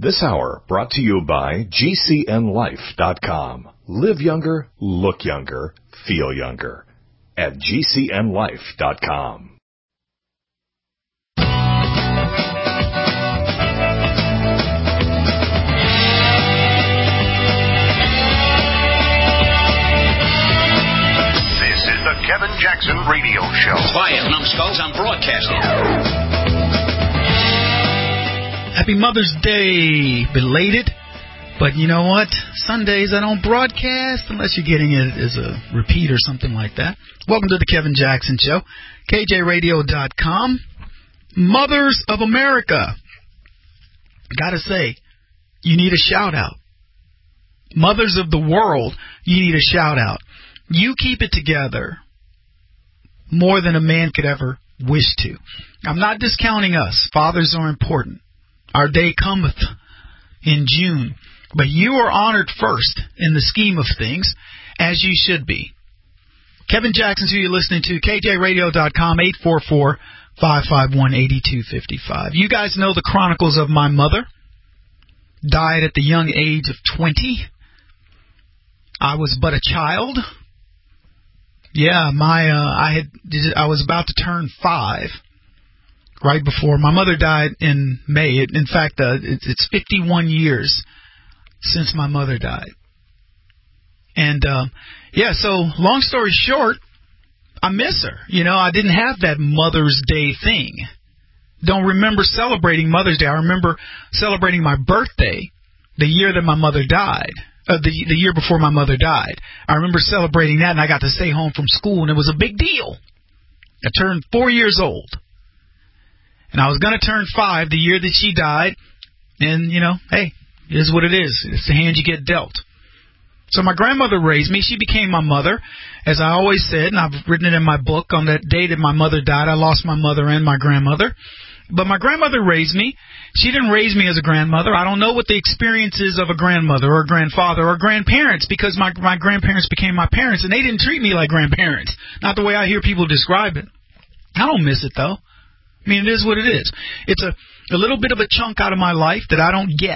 This hour brought to you by GCNLife.com. Live younger, look younger, feel younger. At GCNLife.com. This is the Kevin Jackson Radio Show. Quiet, numbskulls, I'm broadcasting. Happy Mother's Day, belated. But you know what? Sundays I don't broadcast unless you're getting it as a repeat or something like that. Welcome to the Kevin Jackson Show, KJRadio.com. Mothers of America. Gotta say, you need a shout out. Mothers of the world, you need a shout out. You keep it together more than a man could ever wish to. I'm not discounting us. Fathers are important. Our day cometh in June. But you are honored first in the scheme of things, as you should be. Kevin Jackson's who you're listening to, KJRadio.com, 844-551-8255. You guys know the chronicles of my mother. Died at the young age of 20. I was but a child. Yeah, I was about to turn 5. Right before my mother died in May. In fact, it's 51 years since my mother died. And, so long story short, I miss her. You know, I didn't have that Mother's Day thing. Don't remember celebrating Mother's Day. I remember celebrating my birthday the year that my mother died. The year before my mother died. I remember celebrating that, and I got to stay home from school, and it was a big deal. I turned 4 years old. And I was going to turn 5 the year that she died. And, you know, hey, it is what it is. It's the hand you get dealt. So my grandmother raised me. She became my mother. As I always said, and I've written it in my book, on that day that my mother died, I lost my mother and my grandmother. But my grandmother raised me. She didn't raise me as a grandmother. I don't know what the experience is of a grandmother or a grandfather or grandparents, because my grandparents became my parents, and they didn't treat me like grandparents. Not the way I hear people describe it. I don't miss it, though. I mean, it is what it is. It's a little bit of a chunk out of my life that I don't get.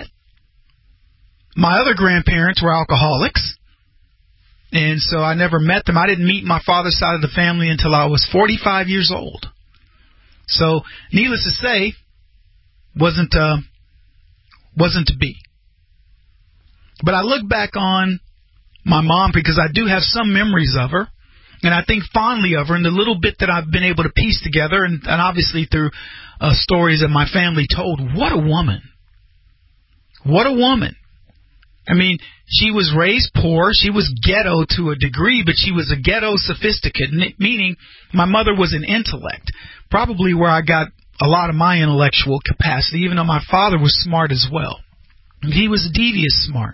My other grandparents were alcoholics, and so I never met them. I didn't meet my father's side of the family until I was 45 years old. So, needless to say, wasn't to be. But I look back on my mom because I do have some memories of her. And I think fondly of her, and the little bit that I've been able to piece together, and obviously through stories that my family told. What a woman. What a woman. I mean, she was raised poor. She was ghetto to a degree, but she was a ghetto sophisticate, meaning my mother was an intellect, probably where I got a lot of my intellectual capacity, even though my father was smart as well. He was devious smart.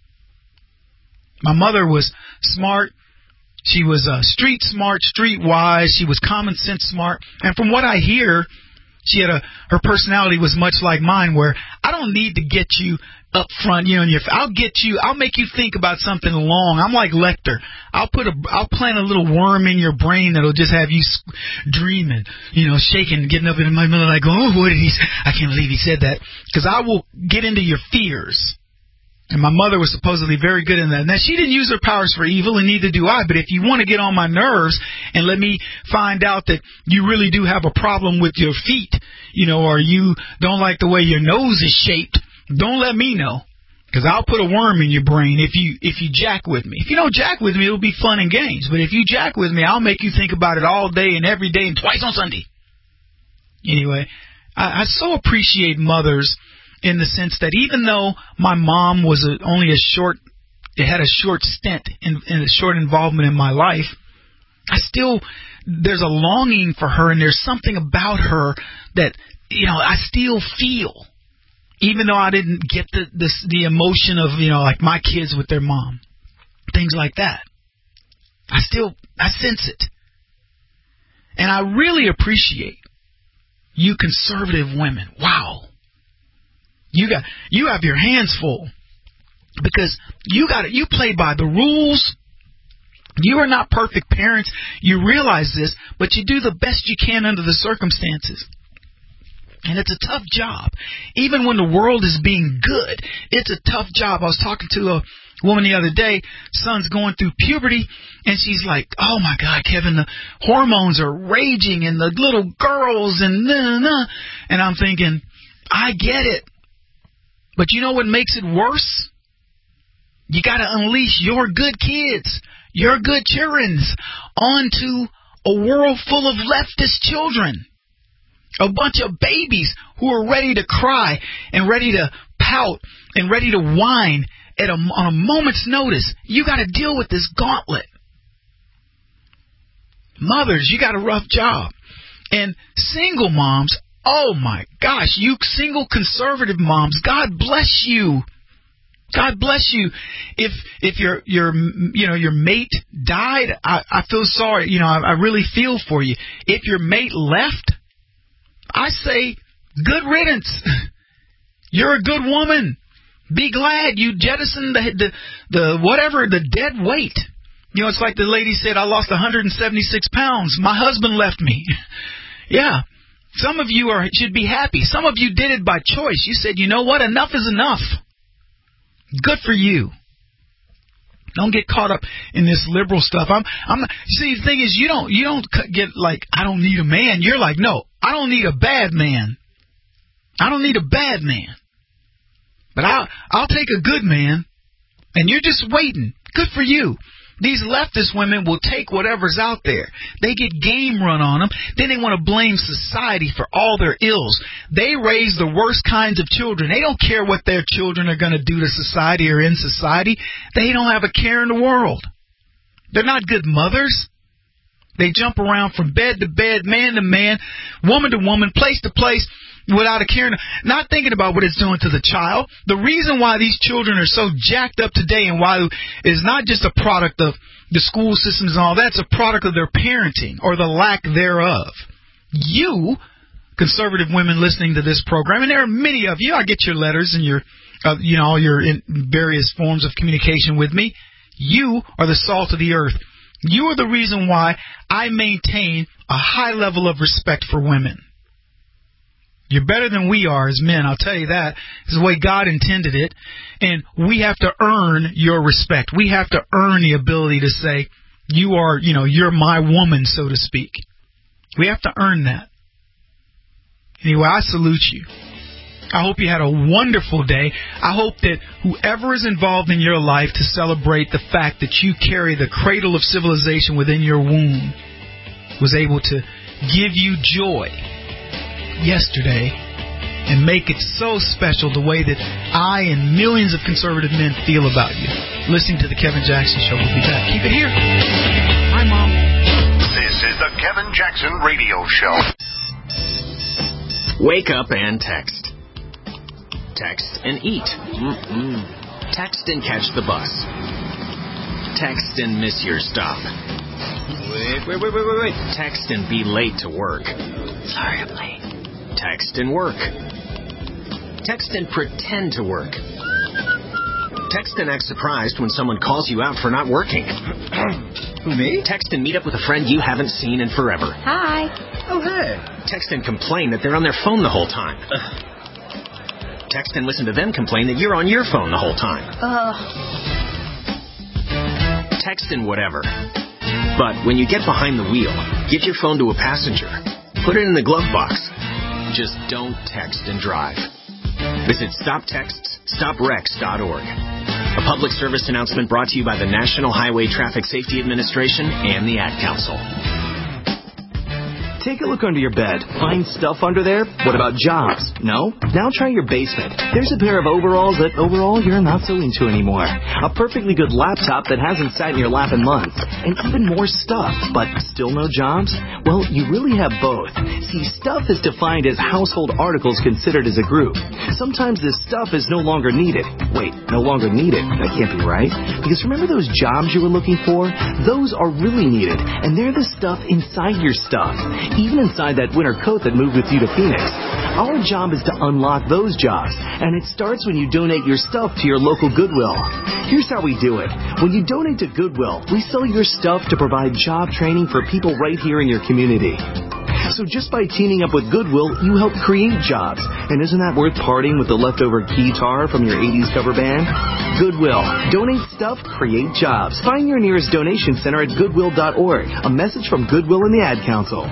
My mother was smart. She was street smart, street wise. She was common sense smart. And from what I hear, she had her personality was much like mine, where I don't need to get you up front, you know, I'll make you think about something long. I'm like Lecter. I'll plant a little worm in your brain that'll just have you dreaming, you know, shaking, getting up in my middle, like, oh, what did he say? I can't believe he said that. Because I will get into your fears. And my mother was supposedly very good in that. Now, she didn't use her powers for evil, and neither do I. But if you want to get on my nerves and let me find out that you really do have a problem with your feet, you know, or you don't like the way your nose is shaped, don't let me know. Because I'll put a worm in your brain if you jack with me. If you don't jack with me, it'll be fun and games. But if you jack with me, I'll make you think about it all day and every day and twice on Sunday. Anyway, I so appreciate mothers in the sense that even though my mom was had a short stint in a short involvement in my life, there's a longing for her, and there's something about her that, you know, I still feel, even though I didn't get the emotion of, you know, like my kids with their mom, things like that. I sense it. And I really appreciate you conservative women. Wow. You have your hands full, because you play by the rules. You are not perfect parents. You realize this, but you do the best you can under the circumstances. And it's a tough job. Even when the world is being good, it's a tough job. I was talking to a woman the other day, son's going through puberty, and she's like, oh my God, Kevin, the hormones are raging and the little girls and nah. And I'm thinking, I get it. But you know what makes it worse? You got to unleash your good kids, your good childrens onto a world full of leftist children. A bunch of babies who are ready to cry and ready to pout and ready to whine on a moment's notice. You got to deal with this gauntlet. Mothers, you got a rough job. And single moms, oh my gosh, you single conservative moms, God bless you. God bless you. If your mate died, I feel sorry. I really feel for you. If your mate left, I say, good riddance. You're a good woman. Be glad you jettisoned the dead weight. It's like the lady said, I lost 176 pounds. My husband left me. Yeah. Some of you should be happy. Some of you did it by choice. You said, you know what? Enough is enough. Good for you. Don't get caught up in this liberal stuff. See, the thing is, you don't get like, I don't need a man. You're like, no, I don't need a bad man. I don't need a bad man. But I'll take a good man. And you're just waiting. Good for you. These leftist women will take whatever's out there. They get game run on them. Then they want to blame society for all their ills. They raise the worst kinds of children. They don't care what their children are going to do to society or in society. They don't have a care in the world. They're not good mothers. They jump around from bed to bed, man to man, woman to woman, place to place, without a care, not thinking about what it's doing to the child. The reason why these children are so jacked up today and why is not just a product of the school systems and all that, it's a product of their parenting or the lack thereof. You, conservative women listening to this program, and there are many of you, I get your letters and your in various forms of communication with me. You are the salt of the earth. You are the reason why I maintain a high level of respect for women. You're better than we are as men, I'll tell you that. It's the way God intended it. And we have to earn your respect. We have to earn the ability to say, you're my woman, so to speak. We have to earn that. Anyway, I salute you. I hope you had a wonderful day. I hope that whoever is involved in your life to celebrate the fact that you carry the cradle of civilization within your womb was able to give you joy yesterday and make it so special the way that I and millions of conservative men feel about you. Listening to the Kevin Jackson Show. We'll be back. Keep it here. Hi, Mom. This is the Kevin Jackson Radio Show. Wake up and text. Text and eat. Text and catch the bus. Text and miss your stop. Wait. Text and be late to work. Sorry, I'm late. Text and work. Text and pretend to work. Text and act surprised when someone calls you out for not working. Who, me? Text and meet up with a friend you haven't seen in forever. Hi. Oh, hey. Text and complain that they're on their phone the whole time. Text and listen to them complain that you're on your phone the whole time. Text and whatever. But when you get behind the wheel, give your phone to a passenger. Put it in the glove box. Just don't text and drive. Visit StopTextsStopWrecks.org. A public service announcement brought to you by the National Highway Traffic Safety Administration and the Ad Council. Take a look under your bed. Find stuff under there? What about jobs? No? Now try your basement. There's a pair of overalls that overall you're not so into anymore. A perfectly good laptop that hasn't sat in your lap in months. And even more stuff, but still no jobs? Well, you really have both. See, stuff is defined as household articles considered as a group. Sometimes this stuff is no longer needed. Wait, no longer needed? That can't be right. Because remember those jobs you were looking for? Those are really needed. And they're the stuff inside your stuff. Even inside that winter coat that moved with you to Phoenix. Our job is to unlock those jobs, and it starts when you donate your stuff to your local Goodwill. Here's how we do it. When you donate to Goodwill, we sell your stuff to provide job training for people right here in your community. So just by teaming up with Goodwill, you help create jobs. And isn't that worth parting with the leftover guitar from your 80s cover band? Goodwill. Donate stuff, create jobs. Find your nearest donation center at goodwill.org. A message from Goodwill and the Ad Council.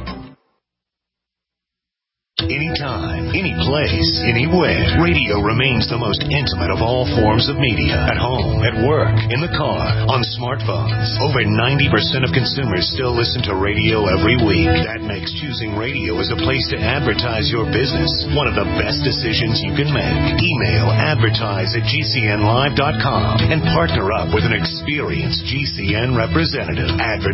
Anytime, any place, anywhere. Radio remains the most intimate of all forms of media. At home, at work, in the car, on smartphones. Over 90% of consumers still listen to radio every week. That makes choosing radio as a place to advertise your business one of the best decisions you can make. Email advertise@gcnlive.com and partner up with an experienced GCN representative.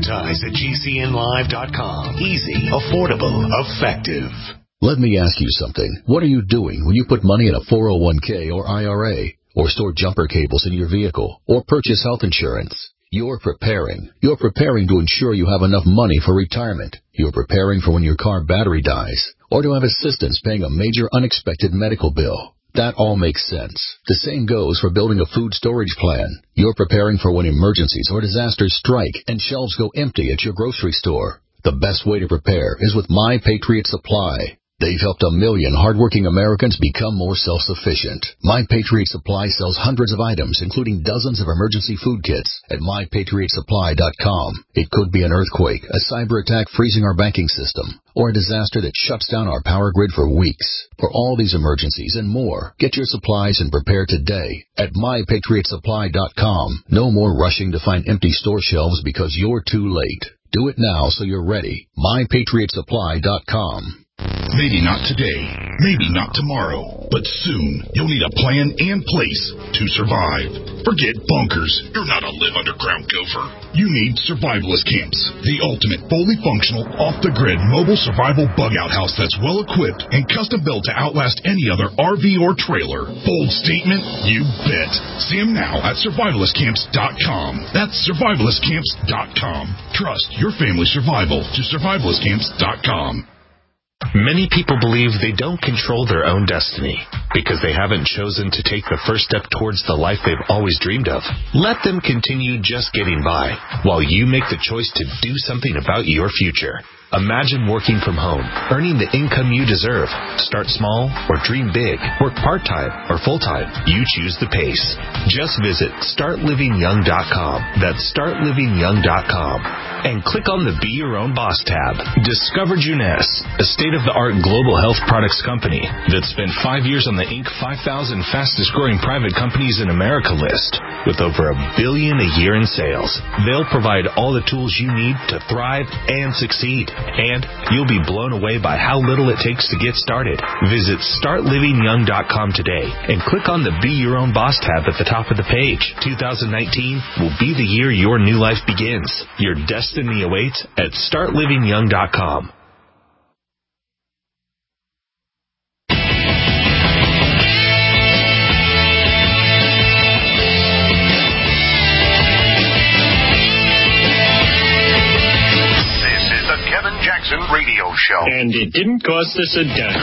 Advertise@gcnlive.com. Easy, affordable, effective. Let me ask you something. What are you doing when you put money in a 401k or IRA, or store jumper cables in your vehicle, or purchase health insurance? You're preparing. You're preparing to ensure you have enough money for retirement. You're preparing for when your car battery dies, or to have assistance paying a major unexpected medical bill. That all makes sense. The same goes for building a food storage plan. You're preparing for when emergencies or disasters strike and shelves go empty at your grocery store. The best way to prepare is with My Patriot Supply. They've helped 1 million hardworking Americans become more self-sufficient. My Patriot Supply sells hundreds of items, including dozens of emergency food kits at MyPatriotSupply.com. It could be an earthquake, a cyber attack freezing our banking system, or a disaster that shuts down our power grid for weeks. For all these emergencies and more, get your supplies and prepare today at MyPatriotSupply.com. No more rushing to find empty store shelves because you're too late. Do it now so you're ready. MyPatriotSupply.com. Maybe not today, maybe not tomorrow, but soon you'll need a plan and place to survive. Forget bunkers. You're not a live underground gopher. You need survivalist camps, the ultimate fully functional, off-the-grid mobile survival bug-out house that's well-equipped and custom-built to outlast any other RV or trailer. Bold statement? You bet. See them now at survivalistcamps.com. That's survivalistcamps.com. Trust your family's survival to survivalistcamps.com. Many people believe they don't control their own destiny because they haven't chosen to take the first step towards the life they've always dreamed of. Let them continue just getting by while you make the choice to do something about your future. Imagine working from home, earning the income you deserve. Start small or dream big. Work part-time or full-time. You choose the pace. Just visit StartLivingYoung.com. That's StartLivingYoung.com. And click on the Be Your Own Boss tab. Discover Juness, a state-of-the-art global health products company that spent 5 years on the Inc. 5,000 fastest-growing private companies in America list with over $1 billion a year in sales. They'll provide all the tools you need to thrive and succeed. And you'll be blown away by how little it takes to get started. Visit StartLivingYoung.com today and click on the Be Your Own Boss tab at the top of the page. 2019 will be the year your new life begins. Your destiny awaits at StartLivingYoung.com. Radio show. And it didn't cost us a dime.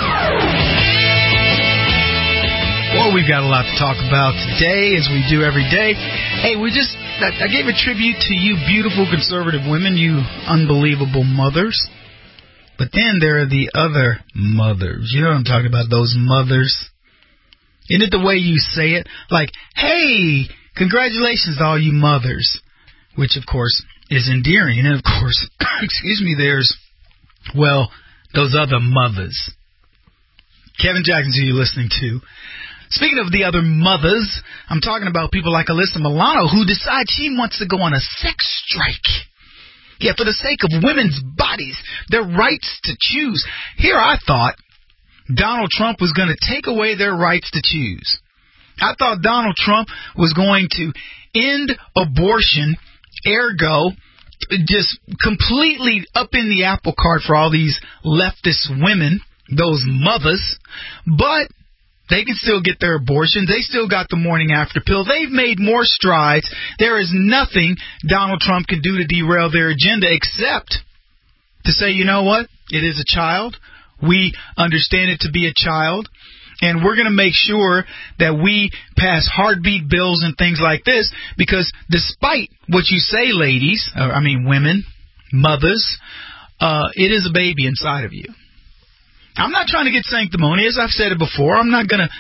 Well, we've got a lot to talk about today, as we do every day. Hey, I gave a tribute to you beautiful conservative women, you unbelievable mothers. But then there are the other mothers. You know what I'm talking about, those mothers. Isn't it the way you say it? Like, hey, congratulations to all you mothers. Which, of course, is endearing. And, of course, there's those other mothers. Kevin Jackson's who you're listening to. Speaking of the other mothers, I'm talking about people like Alyssa Milano, who decides she wants to go on a sex strike. Yeah, for the sake of women's bodies, their rights to choose. Here I thought Donald Trump was going to take away their rights to choose. I thought Donald Trump was going to end abortion, ergo just completely up in the apple cart for all these leftist women, those mothers, but they can still get their abortions. They still got the morning after pill. They've made more strides. There is nothing Donald Trump can do to derail their agenda except to say, you know what? It is a child. We understand it to be a child. And we're going to make sure that we pass heartbeat bills and things like this because despite what you say, ladies, women, mothers, it is a baby inside of you. I'm not trying to get sanctimonious. I've said it before. I'm not going to,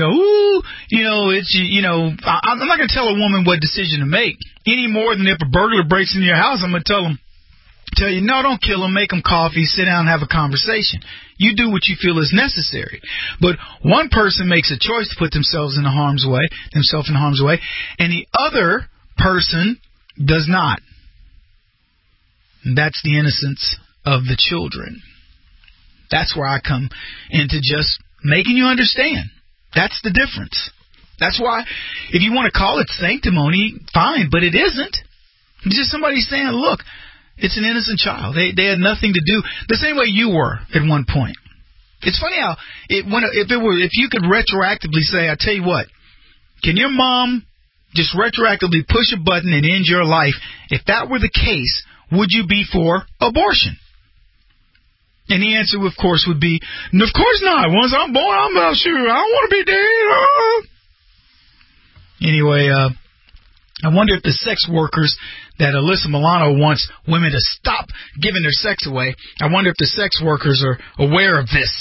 I'm not going to tell a woman what decision to make any more than if a burglar breaks into your house, I'm going to tell you, no, don't kill him, make him coffee, sit down and have a conversation. You do what you feel is necessary. But one person makes a choice to put themselves in harm's way, and the other person does not. And that's the innocence of the children. That's where I come into just making you understand. That's the difference. That's why, if you want to call it sanctimony, fine, but it isn't. It's just somebody saying, look, it's an innocent child. They had nothing to do the same way you were at one point. It's funny how if you could retroactively say, I tell you what, can your mom just retroactively push a button and end your life? If that were the case, would you be for abortion? And the answer, of course, would be, of course not. Once I'm born, I'm not sure. I don't want to be dead. Anyway, I wonder if the sex workers that Alyssa Milano wants women to stop giving their sex away, I wonder if the sex workers are aware of this.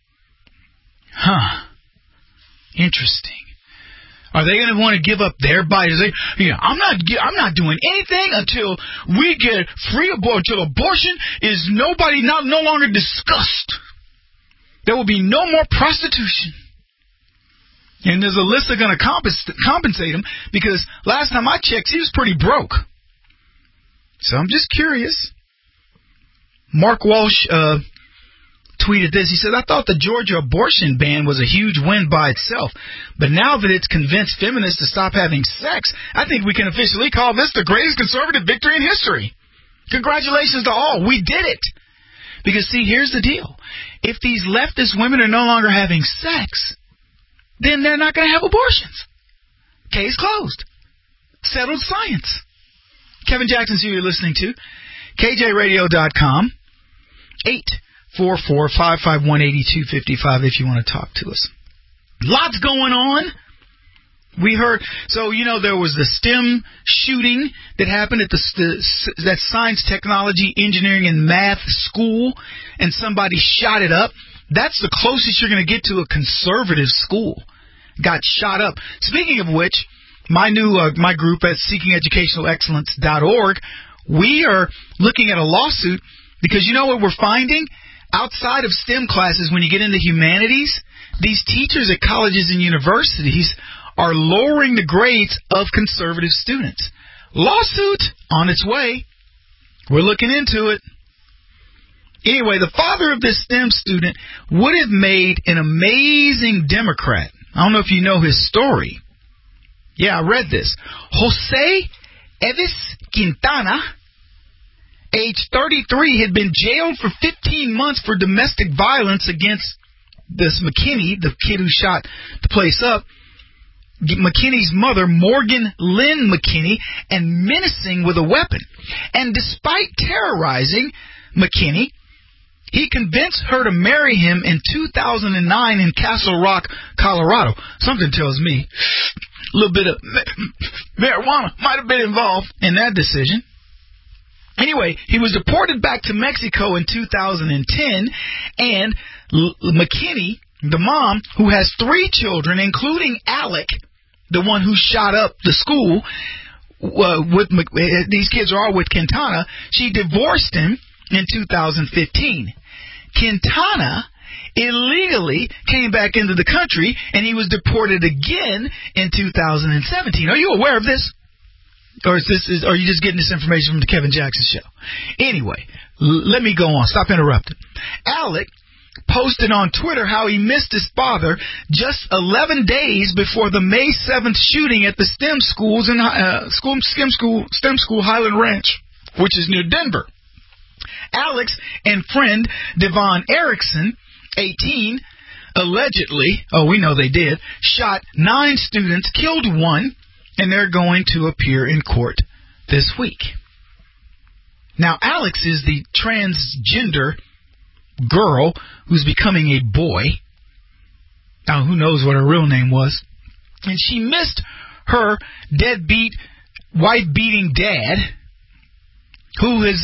Interesting. Are they going to want to give up their bodies? I'm not doing anything until we get free abortion, until abortion is no longer discussed. There will be no more prostitution. And is Alyssa going to compensate him? Because last time I checked, he was pretty broke. So I'm just curious. Mark Walsh tweeted this. He said, I thought the Georgia abortion ban was a huge win by itself. But now that it's convinced feminists to stop having sex, I think we can officially call this the greatest conservative victory in history. Congratulations to all. We did it. Because, see, here's the deal. If these leftist women are no longer having sex, then they're not going to have abortions. Case closed. Settled science. Kevin Jackson's who you're listening to. KJRadio.com. 844-551-8255 if you want to talk to us. Lots going on. We heard, there was the STEM shooting that happened at that Science, Technology, Engineering, and Math school, and somebody shot it up. That's the closest you're going to get to a conservative school. Got shot up. Speaking of which, my group at SeekingEducationalExcellence.org, we are looking at a lawsuit because you know what we're finding? Outside of STEM classes, when you get into humanities, these teachers at colleges and universities are lowering the grades of conservative students. Lawsuit on its way. We're looking into it. Anyway, the father of this STEM student would have made an amazing Democrat. I don't know if you know his story. Yeah, I read this. Jose Evis Quintana, age 33, had been jailed for 15 months for domestic violence against this McKinney, the kid who shot the place up, McKinney's mother, Morgan Lynn McKinney, and menacing with a weapon. And despite terrorizing McKinney, he convinced her to marry him in 2009 in Castle Rock, Colorado. Something tells me a little bit of marijuana might have been involved in that decision. Anyway, he was deported back to Mexico in 2010, and McKinney, the mom, who has 3 children, including Alec, the one who shot up the school, these kids are all with Quintana, she divorced him in 2015. Quintana illegally came back into the country, and he was deported again in 2017. Are you aware of this? Or are you just getting this information from the Kevin Jackson Show? Anyway, let me go on. Stop interrupting. Alec posted on Twitter how he missed his father just 11 days before the May 7th shooting at the STEM school Highland Ranch, which is near Denver. Alex and friend Devon Erickson, 18, allegedly, we know they did, shot 9 students, killed 1, and they're going to appear in court this week. Now, Alex is the transgender girl who's becoming a boy. Now, who knows what her real name was. And she missed her deadbeat, wife-beating dad, who is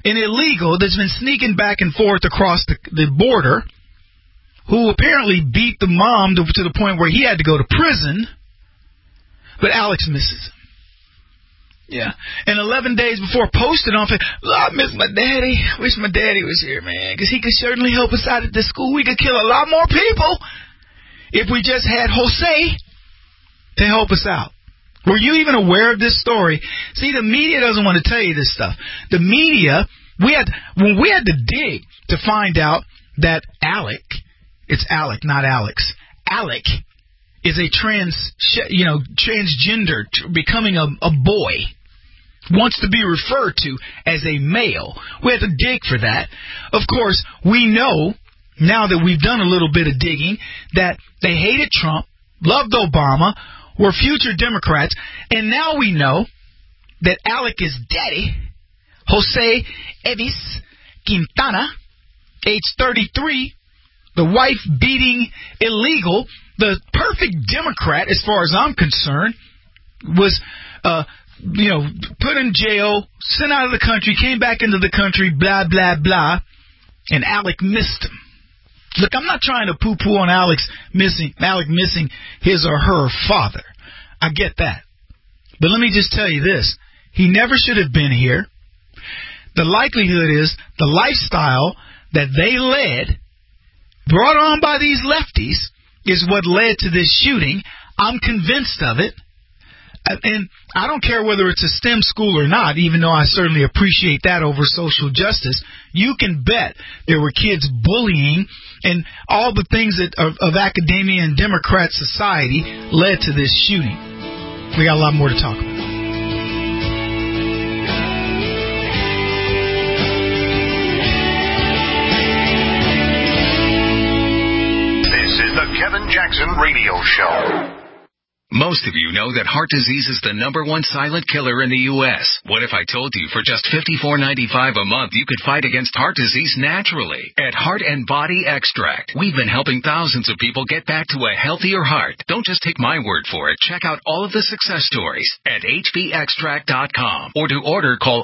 an illegal that's been sneaking back and forth across the border, who apparently beat the mom to the point where he had to go to prison, but Alex misses him. Yeah. And 11 days before, posted on Facebook, I miss my daddy. Wish my daddy was here, man, because he could certainly help us out at this school. We could kill a lot more people if we just had Jose to help us out. Were you even aware of this story? See, the media doesn't want to tell you this stuff. The media, when we had to dig to find out that Alec, it's Alec, not Alex, Alec is a transgender, becoming a boy, wants to be referred to as a male. We had to dig for that. Of course, we know, now that we've done a little bit of digging, that they hated Trump, loved Obama, were future Democrats, and now we know that Alec is daddy, Jose Evis Quintana, age 33, the wife-beating illegal, the perfect Democrat, as far as I'm concerned, was, put in jail, sent out of the country, came back into the country, blah, blah, blah, and Alec missed him. Look, I'm not trying to poo-poo on Alec missing his or her father. I get that. But let me just tell you this. He never should have been here. The likelihood is the lifestyle that they led, brought on by these lefties, is what led to this shooting. I'm convinced of it. And I don't care whether it's a STEM school or not, even though I certainly appreciate that over social justice. You can bet there were kids bullying, and all the things that of academia and Democrat society led to this shooting. We got a lot more to talk about. This is the Kevin Jackson Radio Show. Most of you know that heart disease is the #1 silent killer in the U.S. What if I told you for just $54.95 a month you could fight against heart disease naturally? At Heart and Body Extract, we've been helping thousands of people get back to a healthier heart. Don't just take my word for it. Check out all of the success stories at hbextract.com. Or to order, call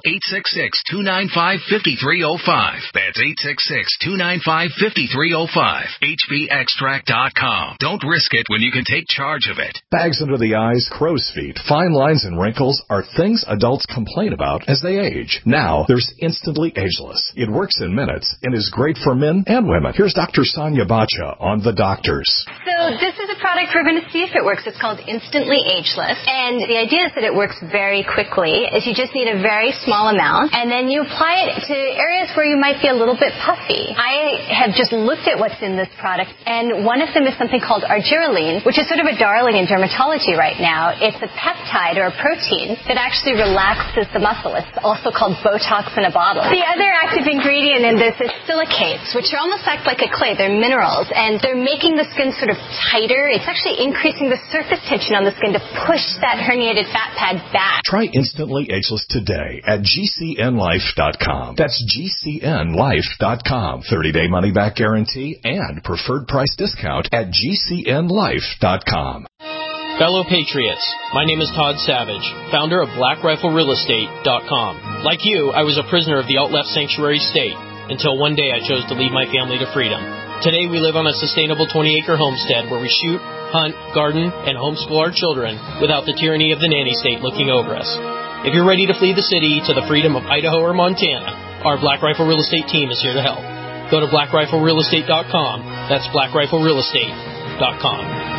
866-295-5305. That's 866-295-5305. hbextract.com. Don't risk it when you can take charge of it. Bags under the eyes, crow's feet, fine lines, and wrinkles are things adults complain about as they age. Now, there's Instantly Ageless. It works in minutes and is great for men and women. Here's Dr. Sonia Bacha on The Doctors. So this is a product we're going to see if it works. It's called Instantly Ageless. And the idea is that it works very quickly. Is you just need a very small amount, and then you apply it to areas where you might be a little bit puffy. I have just looked at what's in this product, and one of them is something called argireline, which is sort of a darling in dermatology right now. It's a peptide or a protein that actually relaxes the muscle. It's also called Botox in a bottle. The other active ingredient in this is silicates, which are almost act like a clay. They're minerals, and they're making the skin sort of tighter. It's actually increasing the surface tension on the skin to push that herniated fat pad back. Try Instantly Ageless today at GCNlife.com. That's GCNlife.com. 30-day money-back guarantee and preferred price discount at GCNlife.com. Fellow Patriots, my name is Todd Savage, founder of BlackRifleRealEstate.com. Like you, I was a prisoner of the alt-left sanctuary state until one day I chose to lead my family to freedom. Today we live on a sustainable 20-acre homestead where we shoot, hunt, garden, and homeschool our children without the tyranny of the nanny state looking over us. If you're ready to flee the city to the freedom of Idaho or Montana, our Black Rifle Real Estate team is here to help. Go to BlackRifleRealEstate.com. That's BlackRifleRealEstate.com.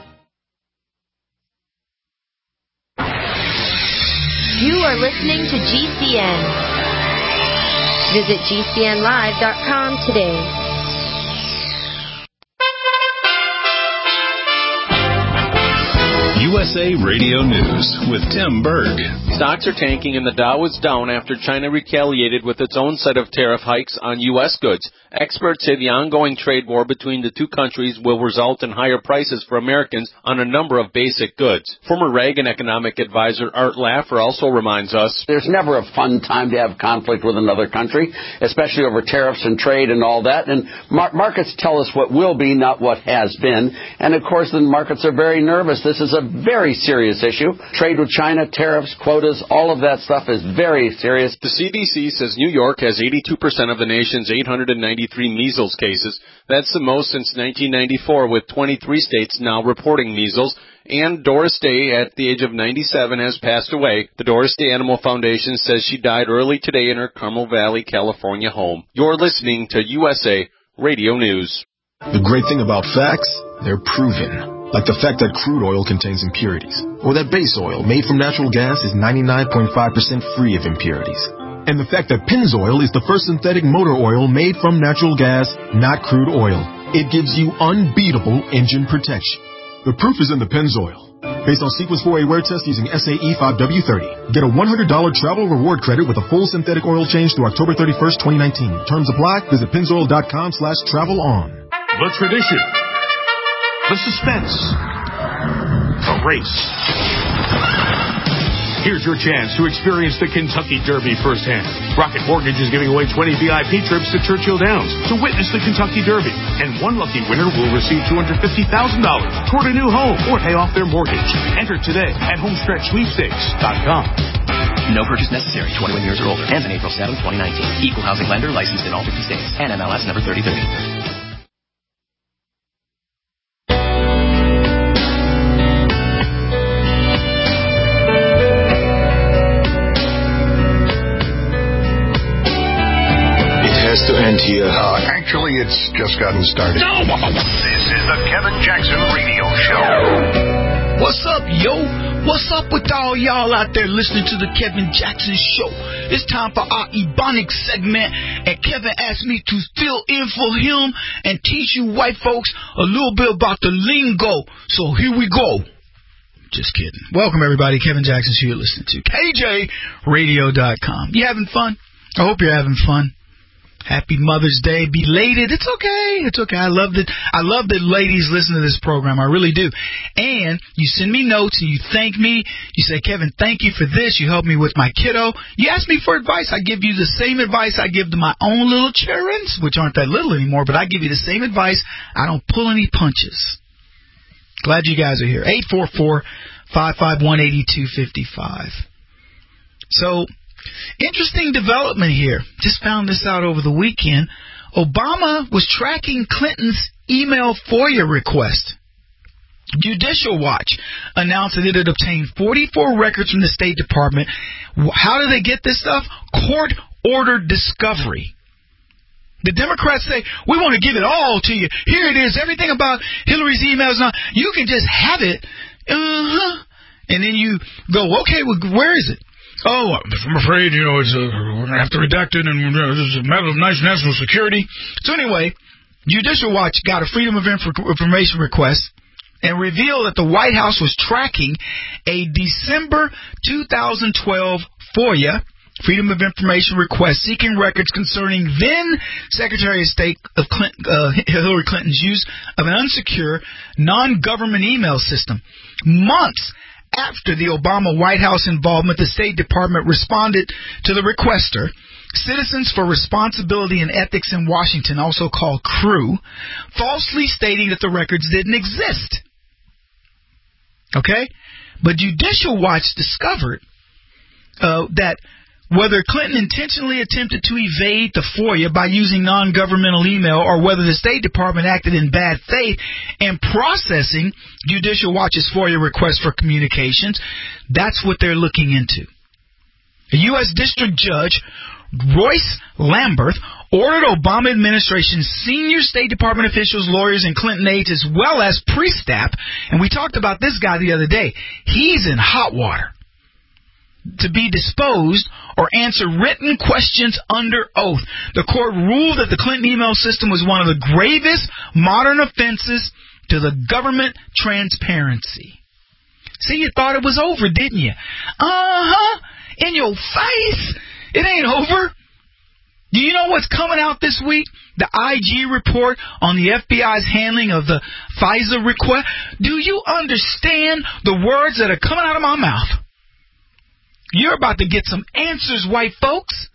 You are listening to GCN. Visit GCNlive.com today. USA Radio News with Tim Berg. Stocks are tanking and the Dow is down after China retaliated with its own set of tariff hikes on U.S. goods. Experts say the ongoing trade war between the two countries will result in higher prices for Americans on a number of basic goods. Former Reagan economic advisor Art Laffer also reminds us, there's never a fun time to have conflict with another country, especially over tariffs and trade and all that. And markets tell us what will be, not what has been. And, of course, the markets are very nervous. This is a very serious issue. Trade with China, tariffs, quotas, all of that stuff is very serious. The CDC says New York has 82% of the nation's 893 measles cases. That's the most since 1994, with 23 states now reporting measles. And Doris Day, at the age of 97, has passed away. The Doris Day Animal Foundation says she died early today in her Carmel Valley, California home. You're listening to USA Radio News. The great thing about facts, they're proven. Like the fact that crude oil contains impurities, or that base oil made from natural gas is 99.5% free of impurities. And the fact that Pennzoil is the first synthetic motor oil made from natural gas, not crude oil. It gives you unbeatable engine protection. The proof is in the Pennzoil. Based on Sequence 4A wear test using SAE 5W30. Get a $100 travel reward credit with a full synthetic oil change through October 31st, 2019. Terms apply. Visit pennzoil.com/travel on. The tradition. The suspense. The race. Here's your chance to experience the Kentucky Derby firsthand. Rocket Mortgage is giving away 20 VIP trips to Churchill Downs to witness the Kentucky Derby. And one lucky winner will receive $250,000 toward a new home or pay off their mortgage. Enter today at homestretchsweepstakes.com. No purchase necessary. 21 years or older. Ends in April 7, 2019. Equal housing lender licensed in all 50 states. NMLS number 3030. To end here. Actually, it's just gotten started. No! This is the Kevin Jackson Radio Show. What's up, yo? What's up with all y'all out there listening to the Kevin Jackson Show? It's time for our Ebonics segment, and Kevin asked me to fill in for him and teach you white folks a little bit about the lingo. So here we go. Just kidding. Welcome, everybody. Kevin Jackson Show you're listening to. KJRadio.com. You having fun? I hope you're having fun. Happy Mother's Day, belated. It's okay. It's okay. I love that ladies listen to this program. I really do. And you send me notes and you thank me. You say, Kevin, thank you for this. You help me with my kiddo. You ask me for advice. I give you the same advice I give to my own little childrens, which aren't that little anymore, but I give you the same advice. I don't pull any punches. Glad you guys are here. 844-551-8255. So, interesting development here. Just found this out over the weekend. Obama was tracking Clinton's email FOIA request. Judicial Watch announced that it had obtained 44 records from the State Department. How do they get this stuff? Court-ordered discovery. The Democrats say, we want to give it all to you. Here it is, everything about Hillary's emails. Now, you can just have it. And then you go, okay, well, where is it? Oh, I'm afraid, we're going to have to redact it, and this is a matter of national security. So anyway, Judicial Watch got a Freedom of Information request and revealed that the White House was tracking a December 2012 FOIA, Freedom of Information request, seeking records concerning then Secretary of State of Hillary Clinton's use of an unsecure, non-government email system. Months after the Obama White House involvement, the State Department responded to the requester, Citizens for Responsibility and Ethics in Washington, also called CREW, falsely stating that the records didn't exist. Okay? But Judicial Watch discovered that whether Clinton intentionally attempted to evade the FOIA by using non-governmental email or whether the State Department acted in bad faith in processing Judicial Watch's FOIA request for communications, that's what they're looking into. A U.S. District Judge, Royce Lamberth, ordered Obama administration's senior State Department officials, lawyers, and Clinton aides, as well as pre-staff, and we talked about this guy the other day, he's in hot water, to be disposed or answer written questions under oath. The court ruled that the Clinton email system was one of the gravest modern offenses to the government transparency. See, you thought it was over, didn't you? In your face. It ain't over. Do you know what's coming out this week? The IG report on the FBI's handling of the FISA request. Do you understand the words that are coming out of my mouth? You're about to get some answers, white folks.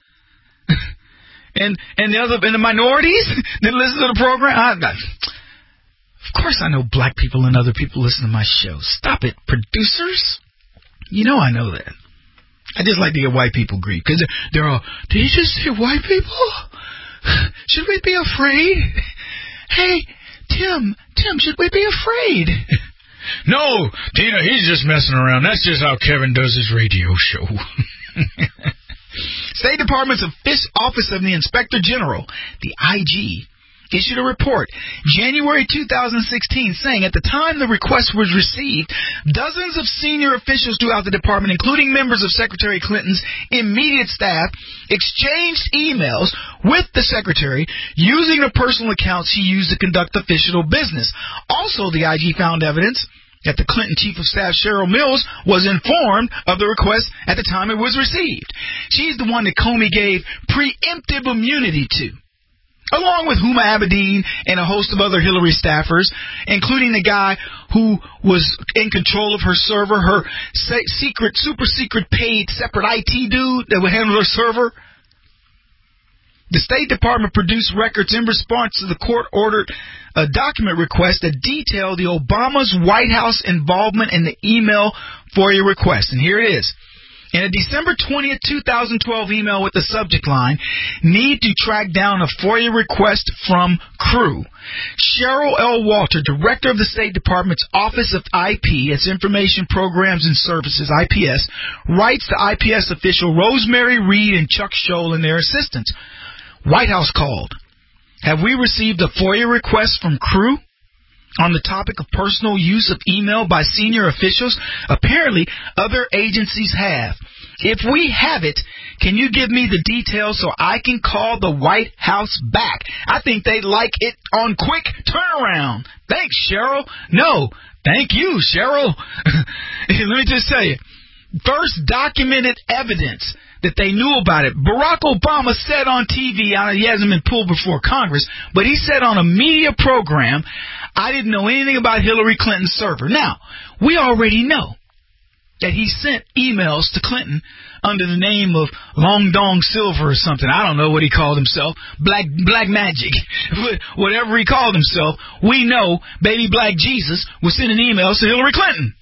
and the minorities that listen to the program. Of course I know black people and other people listen to my show. Stop it, producers. You know I know that. I just like to get white people grief, because they're all, did you just say white people? Should we be afraid? Hey, Tim, should we be afraid? No, Tina, he's just messing around. That's just how Kevin does his radio show. State Department's Office of the Inspector General, the IG, issued a report January 2016 saying at the time the request was received, dozens of senior officials throughout the department, including members of Secretary Clinton's immediate staff, exchanged emails with the secretary using the personal accounts she used to conduct official business. Also, the IG found evidence that the Clinton Chief of Staff, Cheryl Mills, was informed of the request at the time it was received. She's the one that Comey gave preemptive immunity to, along with Huma Abedin and a host of other Hillary staffers, including the guy who was in control of her server, her super secret paid separate IT dude that would handle her server. The State Department produced records in response to the court-ordered document request that detailed the Obama's White House involvement in the email FOIA request. And here it is. In a December 20th, 2012 email with the subject line, need to track down a FOIA request from crew. Cheryl L. Walter, Director of the State Department's Office of IP, its Information Programs and Services, IPS, writes to IPS official Rosemary Reed and Chuck Scholl and their assistants. White House called. Have we received a FOIA request from crew on the topic of personal use of email by senior officials? Apparently, other agencies have. If we have it, can you give me the details so I can call the White House back? I think they'd like it on quick turnaround. Thanks, Cheryl. No, thank you, Cheryl. Let me just tell you, first documented evidence that they knew about it. Barack Obama said on TV, he hasn't been pulled before Congress, but he said on a media program, I didn't know anything about Hillary Clinton's server. Now, we already know that he sent emails to Clinton under the name of Long Dong Silver or something. I don't know what he called himself. Black Magic. Whatever he called himself, we know Baby Black Jesus was sending emails to Hillary Clinton.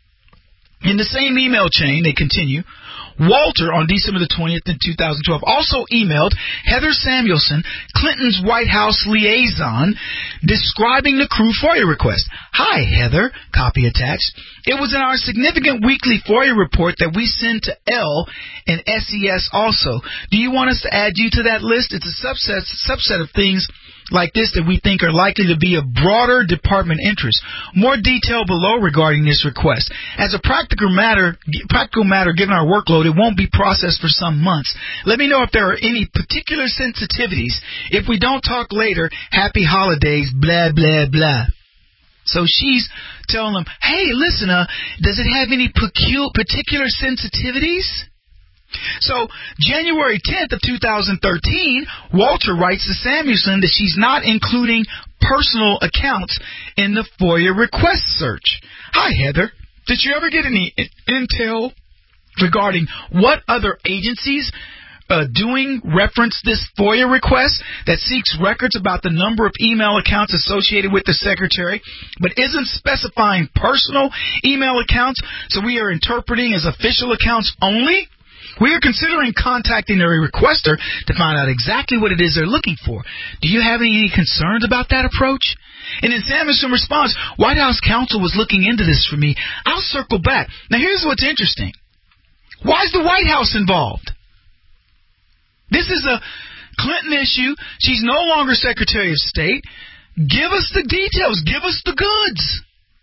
In the same email chain, they continue, Walter, on December the 20th in 2012, also emailed Heather Samuelson, Clinton's White House liaison, describing the crew FOIA request. Hi, Heather, copy attached. It was in our significant weekly FOIA report that we send to L and SES also. Do you want us to add you to that list? It's a subset of things like this that we think are likely to be of broader department interest. More detail below regarding this request. As a practical matter, given our workload, it won't be processed for some months. Let me know if there are any particular sensitivities. If we don't talk later, happy holidays, blah, blah, blah. So she's telling them, hey, listen, does it have any particular sensitivities? So, January 10th of 2013, Walter writes to Samuelson that she's not including personal accounts in the FOIA request search. Hi, Heather. Did you ever get any intel regarding what other agencies doing reference this FOIA request that seeks records about the number of email accounts associated with the secretary, but isn't specifying personal email accounts, so we are interpreting as official accounts only? We are considering contacting the requester to find out exactly what it is they're looking for. Do you have any concerns about that approach? And in Samuelson's response, White House counsel was looking into this for me. I'll circle back. Now, here's what's interesting. Why is the White House involved? This is a Clinton issue. She's no longer Secretary of State. Give us the details. Give us the goods.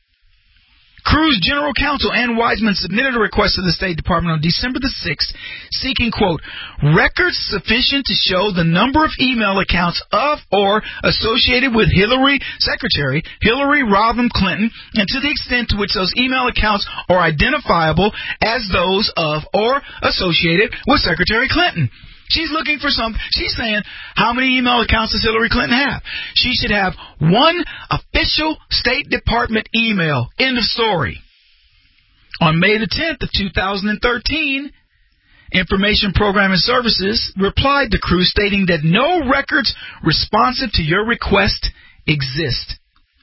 Crew's General Counsel Ann Wiseman submitted a request to the State Department on December the 6th seeking, quote, records sufficient to show the number of email accounts of or associated with Secretary Hillary Rodham Clinton, and to the extent to which those email accounts are identifiable as those of or associated with Secretary Clinton. She's looking for she's saying, how many email accounts does Hillary Clinton have? She should have one official State Department email. End of story. On May the 10th of 2013, Information Program and Services replied to Crew stating that no records responsive to your request exist.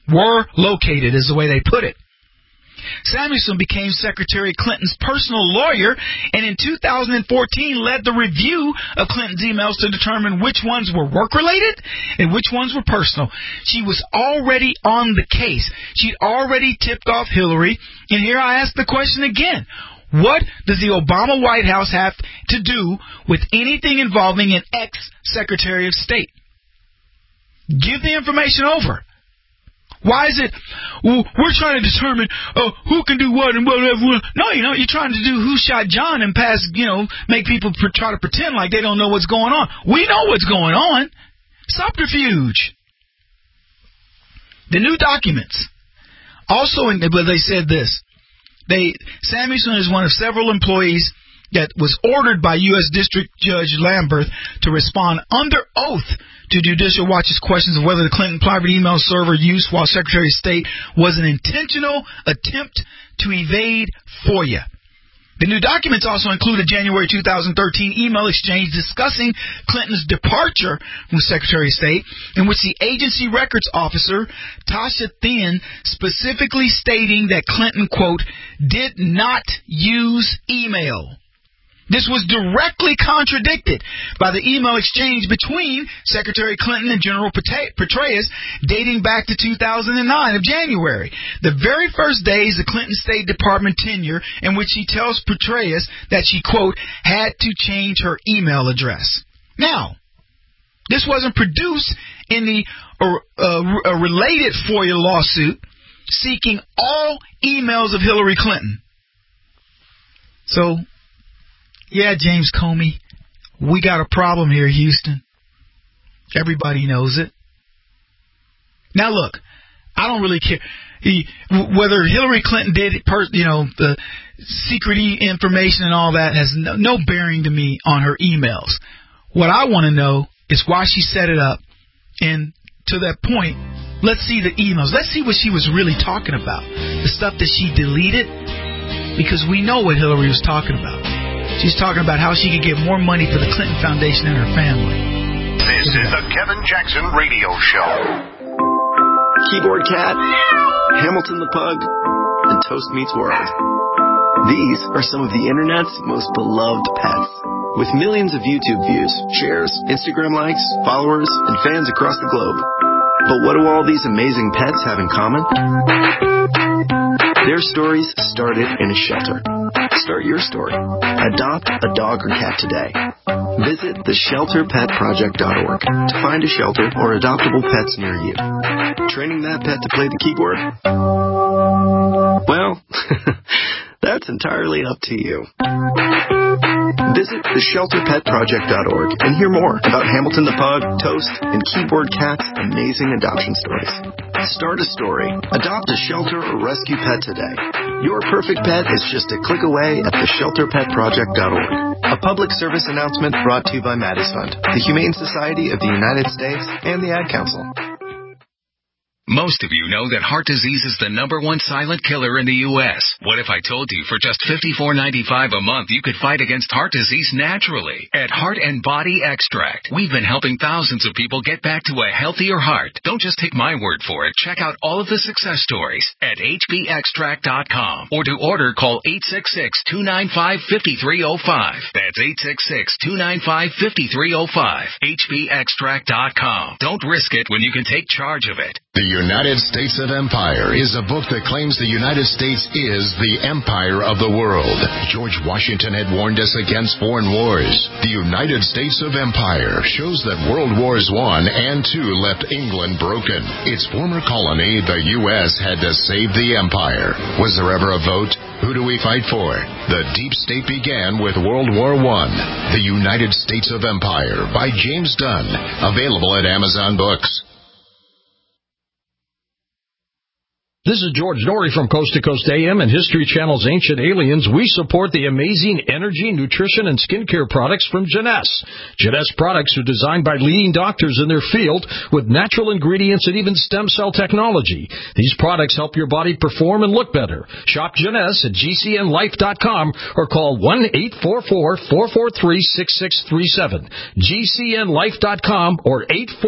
were located, is the way they put it. Samuelson became Secretary Clinton's personal lawyer, and in 2014 led the review of Clinton's emails to determine which ones were work-related and which ones were personal. She was already on the case. She'd already tipped off Hillary, and here I ask the question again. What does the Obama White House have to do with anything involving an ex-Secretary of State? Give the information over. Why is it, well, we're trying to determine who can do what and whatever? No, you're trying to do who shot John and make people try to pretend like they don't know what's going on. We know what's going on. Subterfuge. The new documents. Also, but they said this. Samuelson is one of several employees that was ordered by U.S. District Judge Lamberth to respond under oath to Judicial Watch's questions of whether the Clinton private email server used while Secretary of State was an intentional attempt to evade FOIA. The new documents also include a January 2013 email exchange discussing Clinton's departure from Secretary of State, in which the agency records officer, Tasha Thin, specifically stating that Clinton, quote, did not use email. This was directly contradicted by the email exchange between Secretary Clinton and General Petraeus dating back to 2009 of January, the very first days of Clinton's State Department tenure, in which he tells Petraeus that she, quote, had to change her email address. Now, this wasn't produced in the related FOIA lawsuit seeking all emails of Hillary Clinton. So, yeah, James Comey, we got a problem here, Houston. Everybody knows it. Now, look, I don't really care whether Hillary Clinton did it, the secret information and all that has no bearing to me on her emails. What I want to know is why she set it up, and to that point, let's see the emails. Let's see what she was really talking about, the stuff that she deleted, because we know what Hillary was talking about. She's talking about how she could get more money for the Clinton Foundation and her family. This is the Kevin Jackson Radio Show. Keyboard Cat, Hamilton the Pug, and Toast Meets World. These are some of the Internet's most beloved pets. With millions of YouTube views, shares, Instagram likes, followers, and fans across the globe. But what do all these amazing pets have in common? Their stories started in a shelter. Start your story. Adopt a dog or cat today. Visit theshelterpetproject.org to find a shelter or adoptable pets near you. Training that pet to play the keyboard? Well, that's entirely up to you. Visit theshelterpetproject.org and hear more about Hamilton the Pug, Toast, and Keyboard Cat's amazing adoption stories. Start a story, adopt a shelter or rescue pet today. Your perfect pet is just a click away at theshelterpetproject.org. A public service announcement brought to you by Maddie's Fund, the Humane Society of the United States, and the Ad Council. Most of you know that heart disease is the #1 silent killer in the U.S. What if I told you for just $54.95 a month you could fight against heart disease naturally? At Heart and Body Extract, we've been helping thousands of people get back to a healthier heart. Don't just take my word for it. Check out all of the success stories at hbextract.com. Or to order, call 866-295-5305. That's 866-295-5305. hbextract.com. Don't risk it when you can take charge of it. The United States of Empire is a book that claims the United States is the empire of the world. George Washington had warned us against foreign wars. The United States of Empire shows that World Wars I and II left England broken. Its former colony, the U.S., had to save the empire. Was there ever a vote? Who do we fight for? The deep state began with World War I. The United States of Empire by James Dunn. Available at Amazon Books. This is George Norrie from Coast to Coast AM and History Channel's Ancient Aliens. We support the amazing energy, nutrition, and skincare products from Jeunesse. Jeunesse products are designed by leading doctors in their field with natural ingredients and even stem cell technology. These products help your body perform and look better. Shop Jeunesse at GCNlife.com or call 1-844-443-6637. GCNlife.com or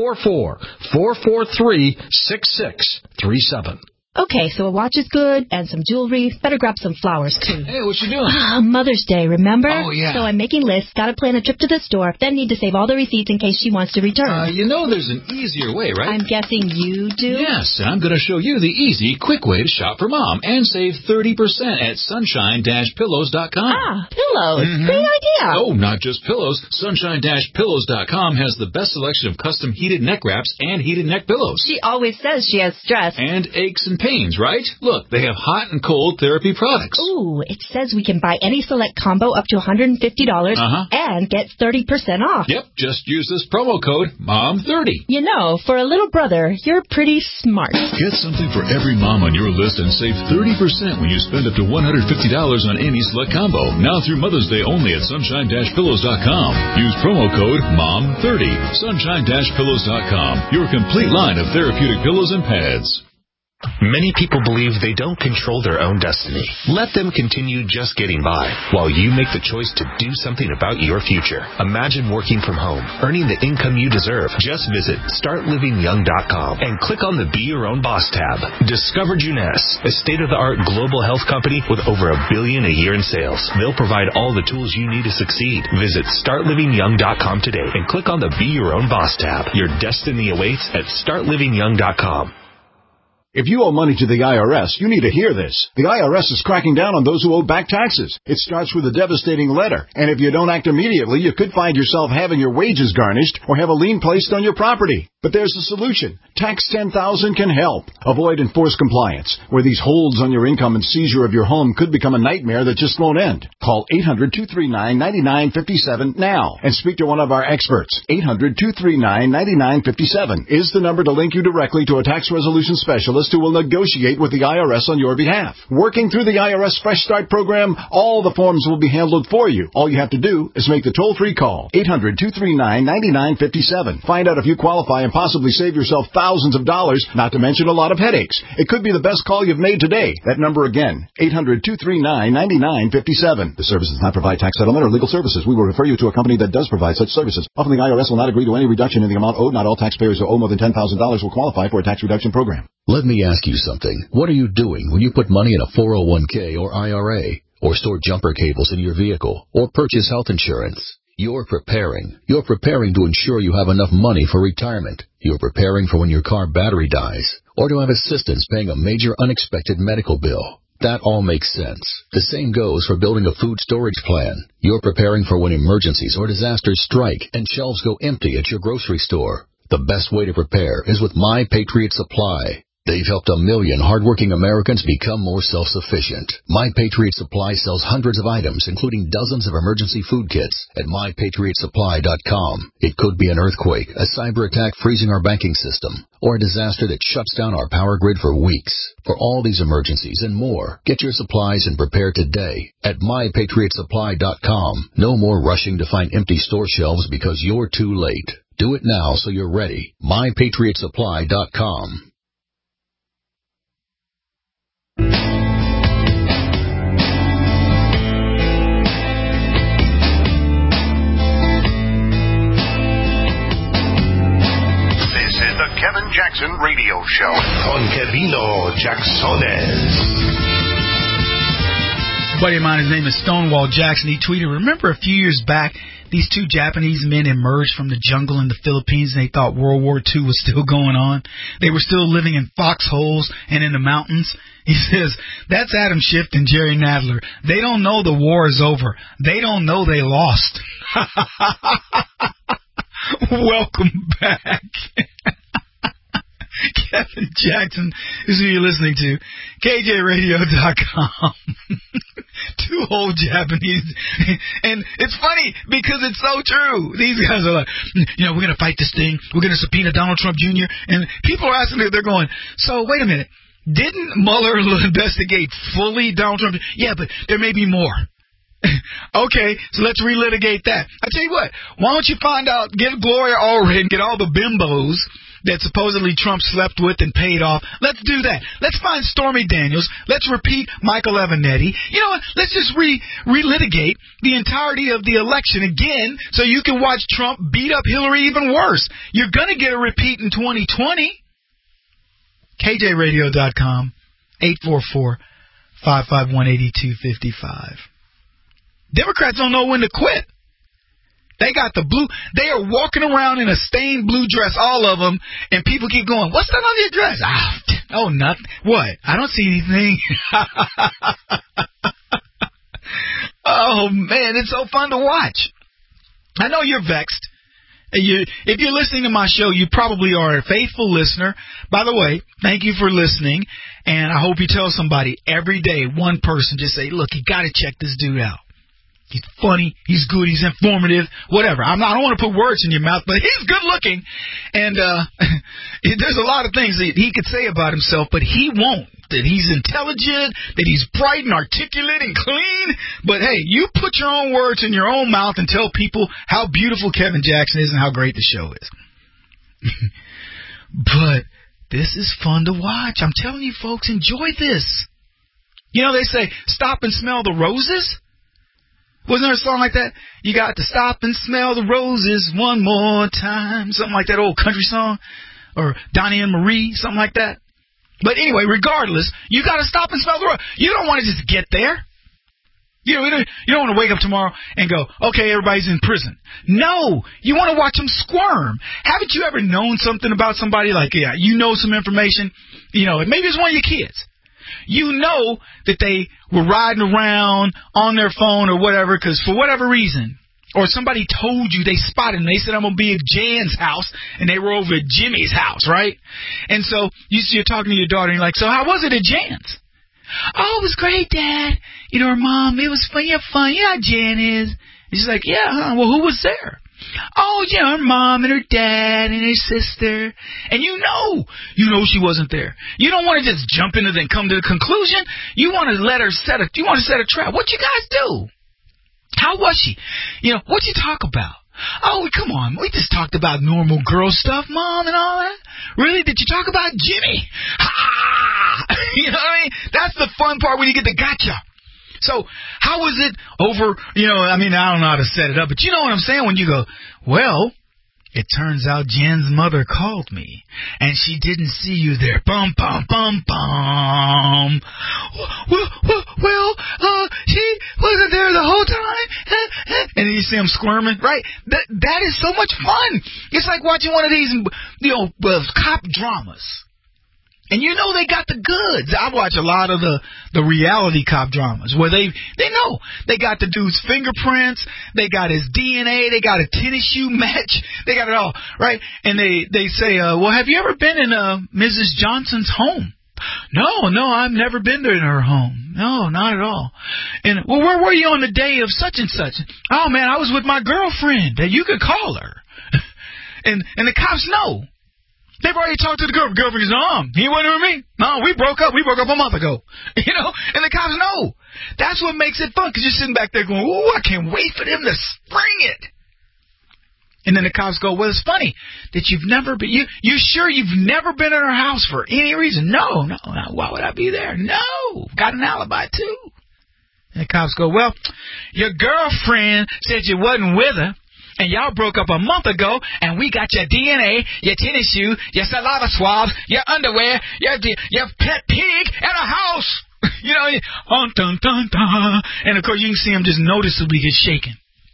844-443-6637. Okay, so a watch is good, and some jewelry. Better grab some flowers, too. Hey, what you doing? Mother's Day, remember? Oh, yeah. So I'm making lists, gotta plan a trip to the store, then need to save all the receipts in case she wants to return. You know there's an easier way, right? I'm guessing you do? Yes, and I'm going to show you the easy, quick way to shop for Mom and save 30% at sunshine-pillows.com. Pillows. Great idea. Oh, not just pillows. Sunshine-pillows.com has the best selection of custom heated neck wraps and heated neck pillows. She always says she has stress. And aches and pains, right? Look, they have hot and cold therapy products. Ooh, it says we can buy any select combo up to $150 and get 30% off. Yep, just use this promo code MOM30. You know, for a little brother, you're pretty smart. Get something for every mom on your list and save 30% when you spend up to $150 on any select combo. Now through Mother's Day only at sunshine-pillows.com. Use promo code MOM30. Sunshine-pillows.com. Your complete line of therapeutic pillows and pads. Many people believe they don't control their own destiny. Let them continue just getting by while you make the choice to do something about your future. Imagine working from home, earning the income you deserve. Just visit StartLivingYoung.com and click on the Be Your Own Boss tab. Discover Jeunesse, a state-of-the-art global health company with over $1 billion a year in sales. They'll provide all the tools you need to succeed. Visit StartLivingYoung.com today and click on the Be Your Own Boss tab. Your destiny awaits at StartLivingYoung.com. If you owe money to the IRS, you need to hear this. The IRS is cracking down on those who owe back taxes. It starts with a devastating letter, and if you don't act immediately, you could find yourself having your wages garnished or have a lien placed on your property. But there's a solution. Tax 10,000 can help. Avoid enforced compliance, where these holds on your income and seizure of your home could become a nightmare that just won't end. Call 800-239-9957 now and speak to one of our experts. 800-239-9957 is the number to link you directly to a tax resolution specialist who will negotiate with the IRS on your behalf. Working through the IRS Fresh Start program, all the forms will be handled for you. All you have to do is make the toll-free call. 800-239-9957. Find out if you qualify and possibly save yourself thousands of dollars, not to mention a lot of headaches. It could be the best call you've made today. That number again, 800-239-9957. The service does not provide tax settlement or legal services. We will refer you to a company that does provide such services. Often the IRS will not agree to any reduction in the amount owed. Not all taxpayers who owe more than $10,000 will qualify for a tax reduction program. Let me ask you something. What are you doing when you put money in a 401k or IRA, or store jumper cables in your vehicle, or purchase health insurance? You're preparing. You're preparing to ensure you have enough money for retirement. You're preparing for when your car battery dies, or to have assistance paying a major unexpected medical bill. That all makes sense. The same goes for building a food storage plan. You're preparing for when emergencies or disasters strike and shelves go empty at your grocery store. The best way to prepare is with My Patriot Supply. They've helped 1 million hardworking Americans become more self-sufficient. My Patriot Supply sells hundreds of items, including dozens of emergency food kits at MyPatriotSupply.com. It could be an earthquake, a cyber attack freezing our banking system, or a disaster that shuts down our power grid for weeks. For all these emergencies and more, get your supplies and prepare today at MyPatriotSupply.com. No more rushing to find empty store shelves because you're too late. Do it now so you're ready. MyPatriotSupply.com. Kevin Jackson Radio Show. Con Kevino Jacksones. A buddy of mine, his name is Stonewall Jackson. He tweeted, remember a few years back, these two Japanese men emerged from the jungle in the Philippines and they thought World War II was still going on. They were still living in foxholes and in the mountains. He says, that's Adam Schiff and Jerry Nadler. They don't know the war is over. They don't know they lost. Welcome back. Kevin Jackson is who you're listening to. KJRadio.com. Two old Japanese. And it's funny because it's so true. These guys are like, we're going to fight this thing. We're going to subpoena Donald Trump Jr. And people are asking, they're going, so wait a minute. Didn't Mueller investigate fully Donald Trump? Yeah, but there may be more. Okay, so let's relitigate that. I tell you what, why don't you find out, get Gloria Allred and get all the bimbos that supposedly Trump slept with and paid off. Let's do that. Let's find Stormy Daniels. Let's repeat Michael Avenatti. You know what? Let's just relitigate the entirety of the election again so you can watch Trump beat up Hillary even worse. You're going to get a repeat in 2020. KJRadio.com, 844-551-8255. Democrats don't know when to quit. They got the blue. They are walking around in a stained blue dress, all of them, and people keep going, what's that on your dress? Oh, nothing. What? I don't see anything. Oh, man, it's so fun to watch. I know you're vexed. If you're listening to my show, you probably are a faithful listener. By the way, thank you for listening, and I hope you tell somebody every day, one person, just say, look, you got to check this dude out. He's funny, he's good, he's informative, whatever. I don't want to put words in your mouth, but he's good looking. And there's a lot of things that he could say about himself, but he won't. That he's intelligent, that he's bright and articulate and clean. But, hey, you put your own words in your own mouth and tell people how beautiful Kevin Jackson is and how great the show is. But this is fun to watch. I'm telling you, folks, enjoy this. You know, they say, stop and smell the roses. Wasn't there a song like that? You got to stop and smell the roses one more time. Something like that old country song. Or Donnie and Marie, something like that. But anyway, regardless, you got to stop and smell the roses. You don't want to just get there. You don't want to wake up tomorrow and go, okay, everybody's in prison. No, you want to watch them squirm. Haven't you ever known something about somebody like, yeah, you know some information, maybe it's one of your kids. You know that they were riding around on their phone or whatever because for whatever reason, or somebody told you, they spotted them. They said, I'm going to be at Jan's house, and they were over at Jimmy's house, right? And so you're talking to your daughter, and you're like, so how was it at Jan's? Oh, it was great, Dad. Her mom, it was fun. Yeah, fun. Yeah, Jan is. And she's like, yeah, huh? Well, who was there? Oh, her mom and her dad and her sister. And you know she wasn't there. You don't want to just jump into and come to the conclusion. You want to let her set a trap. What you guys do? How was she? What'd you talk about? Oh, come on. We just talked about normal girl stuff, Mom, and all that. Really? Did you talk about Jimmy? Ha! You know what I mean? That's the fun part when you get the gotcha. So how was it over, I don't know how to set it up, but you know what I'm saying when you go, well, it turns out Jen's mother called me, and she didn't see you there. Bum, bum, bum, bum. Well, she wasn't there the whole time. And then you see them squirming, right? That is so much fun. It's like watching one of these, cop dramas. And they got the goods. I watch a lot of the reality cop dramas where they know. They got the dude's fingerprints. They got his DNA. They got a tennis shoe match. They got it all, right? And they say, well, have you ever been in Mrs. Johnson's home? No, I've never been to her home. No, not at all. And, well, where were you on the day of such and such? Oh, man, I was with my girlfriend. You could call her. and the cops know. They've already talked to the girlfriend. Girlfriend goes, he wasn't with me. No, we broke up. We broke up a month ago. And the cops know. That's what makes it fun, because you're sitting back there going, ooh, I can't wait for them to spring it. And then the cops go, well, it's funny that you've never been, you sure you've never been in her house for any reason? No, why would I be there? No, got an alibi too. And the cops go, well, your girlfriend said you wasn't with her. And y'all broke up a month ago, and we got your DNA, your tennis shoe, your saliva swabs, your underwear, your pet pig, and a house. Dun, dun, dun. And, of course, you can see him just noticeably get shaken.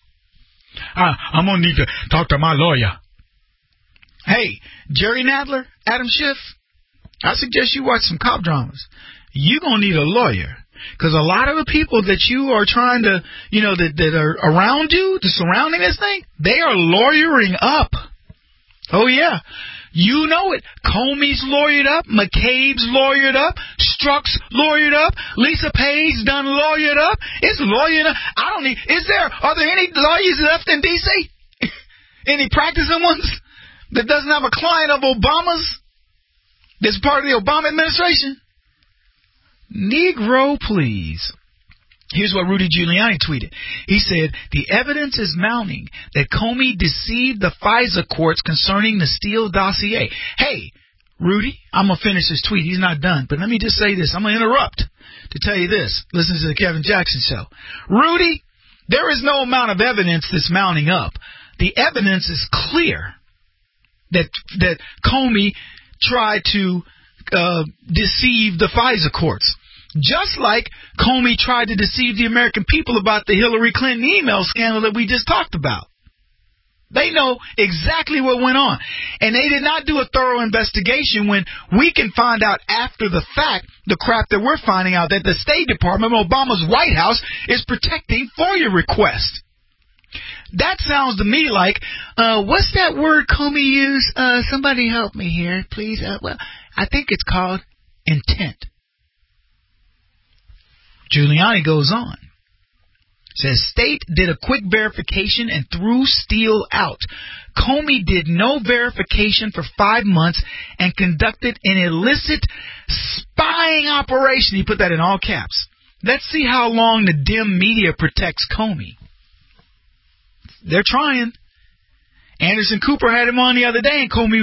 I'm going to need to talk to my lawyer. Hey, Jerry Nadler, Adam Schiff, I suggest you watch some cop dramas. You're going to need a lawyer. Because a lot of the people that you are trying to, that are around you, the surrounding this thing, they are lawyering up. Oh, yeah. You know it. Comey's lawyered up. McCabe's lawyered up. Strzok's lawyered up. Lisa Page done lawyered up. It's lawyered up. Are there any lawyers left in D.C.? Any practicing ones that doesn't have a client of Obama's that's part of the Obama administration? Negro, please. Here's what Rudy Giuliani tweeted. He said, the evidence is mounting that Comey deceived the FISA courts concerning the Steele dossier. Hey, Rudy, I'm going to finish this tweet. He's not done. But let me just say this. I'm going to interrupt to tell you this. Listen to the Kevin Jackson Show. Rudy, there is no amount of evidence that's mounting up. The evidence is clear that Comey tried to deceive the FISA courts. Just like Comey tried to deceive the American people about the Hillary Clinton email scandal that we just talked about. They know exactly what went on. And they did not do a thorough investigation when we can find out after the fact the crap that we're finding out that the State Department, Obama's White House, is protecting FOIA requests. That sounds to me like, what's that word Comey used? Somebody help me here, please. Well, I think it's called intent. Giuliani goes on. Says, State did a quick verification and threw Steele out. Comey did no verification for 5 months and conducted an illicit spying operation. He put that in all caps. Let's see how long the dim media protects Comey. They're trying. Anderson Cooper had him on the other day, and Comey,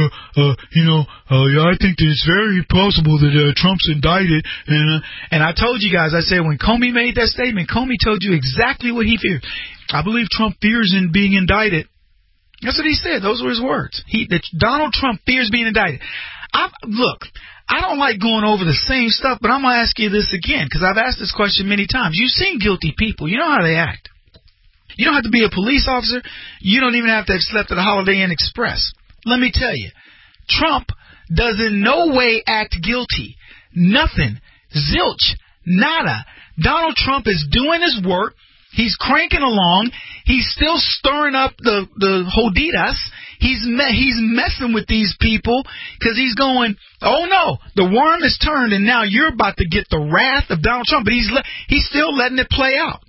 I think that it's very possible that Trump's indicted. And I told you guys, I said when Comey made that statement, Comey told you exactly what he feared. I believe Trump fears in being indicted. That's what he said. Those were his words. That Donald Trump fears being indicted. Look, I don't like going over the same stuff, but I'm going to ask you this again, because I've asked this question many times. You've seen guilty people. You know how they act. You don't have to be a police officer. You don't even have to have slept at a Holiday Inn Express. Let me tell you, Trump does in no way act guilty. Nothing. Zilch. Nada. Donald Trump is doing his work. He's cranking along. He's still stirring up the jodidas. He's messing with these people because he's going, oh no, the worm is turned and now you're about to get the wrath of Donald Trump. But he's still letting it play out.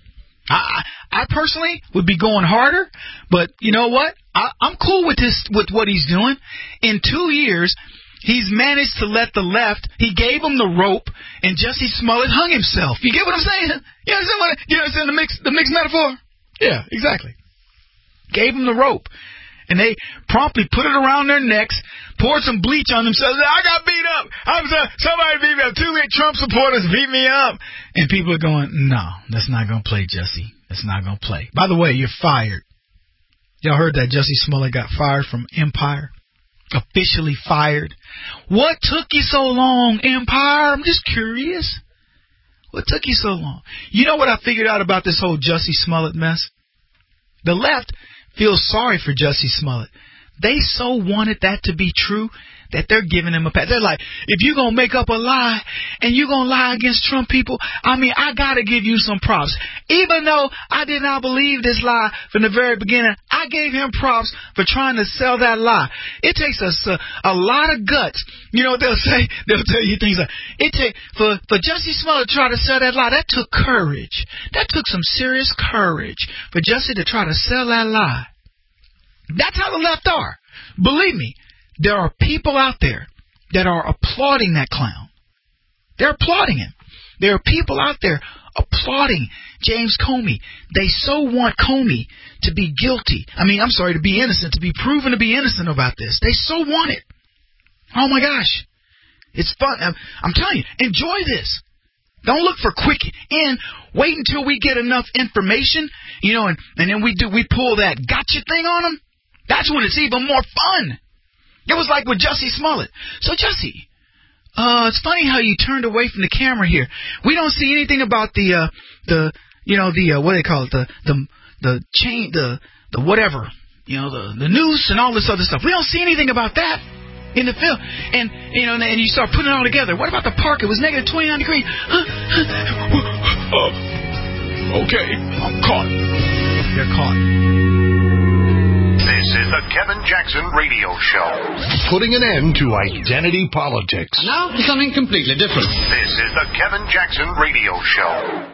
I personally would be going harder, but you know what? I'm cool with what he's doing. In 2 years, he's managed to let the left. He gave him the rope, and Jussie Smollett hung himself. You get what I'm saying? You understand the mixed metaphor? Yeah, exactly. Gave him the rope, and they promptly put it around their necks, poured some bleach on themselves. I got beat up. Somebody beat me up. 2 Trump supporters beat me up. And people are going, no, that's not going to play, Jussie. That's not going to play. By the way, you're fired. Y'all heard that Jussie Smollett got fired from Empire? Officially fired. What took you so long, Empire? I'm just curious. What took you so long? You know what I figured out about this whole Jussie Smollett mess? The left feels sorry for Jussie Smollett. They so wanted that to be true that they're giving him a pass. They're like, if you're going to make up a lie and you're going to lie against Trump people, I got to give you some props. Even though I did not believe this lie from the very beginning, I gave him props for trying to sell that lie. It takes us a lot of guts. You know what they'll say? They'll tell you things like, for Jussie Smollett to try to sell that lie, that took courage. That took some serious courage for Jussie to try to sell that lie. That's how the left are. Believe me, there are people out there that are applauding that clown. They're applauding him. There are people out there applauding James Comey. They so want Comey to be guilty. To be innocent, to be proven to be innocent about this. They so want it. Oh my gosh. It's fun. I'm telling you, enjoy this. Don't look for quick in. Wait until we get enough information, and then we pull that gotcha thing on them. That's when it's even more fun. It was like with Jussie Smollett. So Jussie, it's funny how you turned away from the camera here. We don't see anything about what do they call it, the chain, the whatever, the noose and all this other stuff. We don't see anything about that in the film. And you start putting it all together. What about the park? It was negative 29 degrees. Okay, I'm caught. You're caught. This is the Kevin Jackson Radio Show. Putting an end to identity politics. Now for something completely different. This is the Kevin Jackson Radio Show.